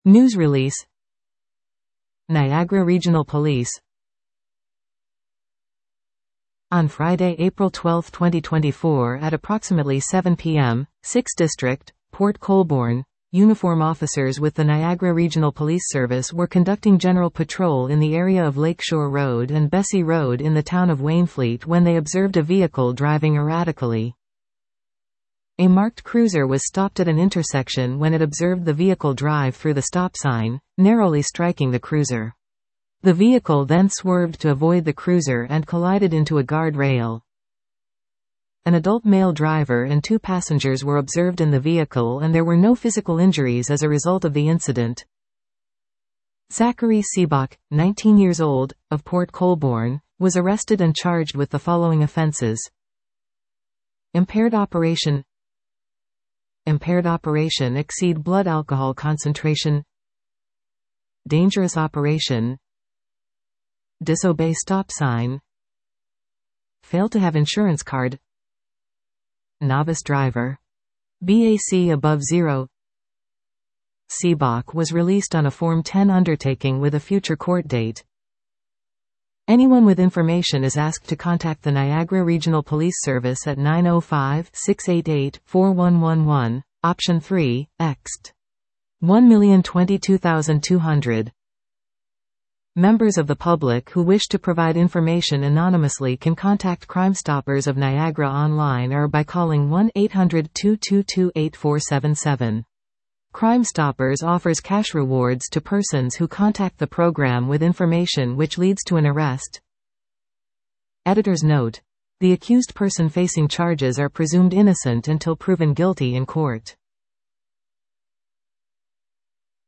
News release. Niagara Regional Police. On Friday, April 12, 2024 at approximately 7 p.m., 6th District, Port Colborne, uniform officers with the Niagara Regional Police Service were conducting general patrol in the area of Lakeshore Road and Bessie Road in the town of Wainfleet when they observed a vehicle driving erratically. A marked cruiser was stopped at an intersection when it observed the vehicle drive through the stop sign, narrowly striking the cruiser. The vehicle then swerved to avoid the cruiser and collided into a guard rail. An adult male driver and 2 passengers were observed in the vehicle and there were no physical injuries as a result of the incident. Zachary Seabach, 19 years old, of Port Colborne, was arrested and charged with the following offenses: impaired operation exceed blood alcohol concentration, dangerous operation, disobey stop sign, fail to have insurance card, novice driver. BAC above 0. Seabach was released on a Form 10 undertaking with a future court date. Anyone with information is asked to contact the Niagara Regional Police Service at 905-688-4111, option 3, ext. 1,022,200. Members of the public who wish to provide information anonymously can contact Crime Stoppers of Niagara online or by calling 1-800-222-8477. Crime Stoppers offers cash rewards to persons who contact the program with information which leads to an arrest. Editor's note: the accused person facing charges are presumed innocent until proven guilty in court.